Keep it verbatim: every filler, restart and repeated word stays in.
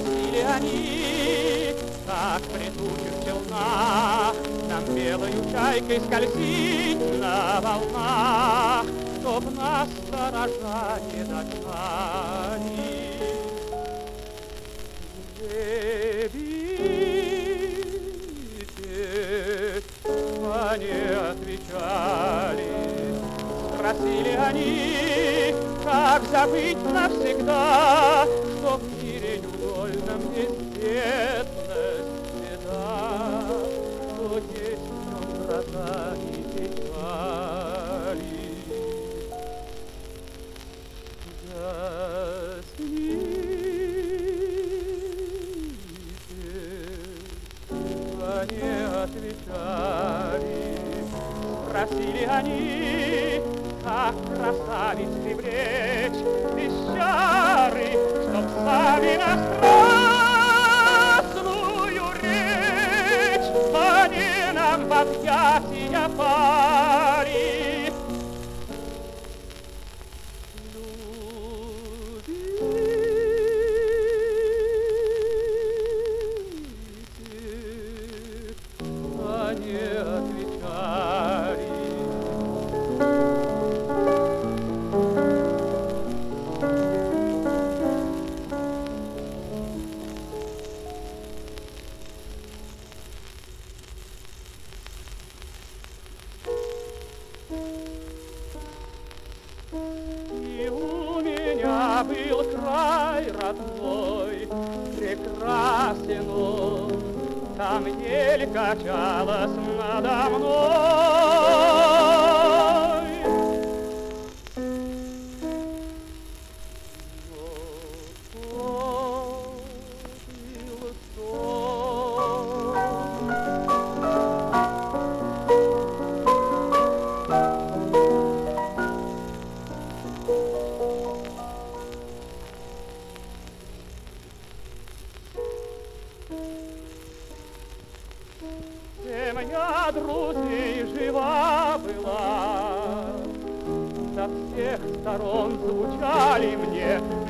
Спросили они, как при тучах челна нам белою чайкой скользить на волнах, чтоб нас сторожа не догнали. Берите, они отвечали. Спросили они, как забыть навсегда, что в мире невольном есть бедность, беда, что есть в нем гроза и печали. Заснite, они отвечали. Спросили они, как красавиц привлечь без чары, чтоб сами на страстную речь они нам в объятия пали. Любите, они отвечали. И у меня был край родной, прекрасен он, там ель качалась надо мной. Но попил сон. Семья друзей жива была, со всех сторон звучали мне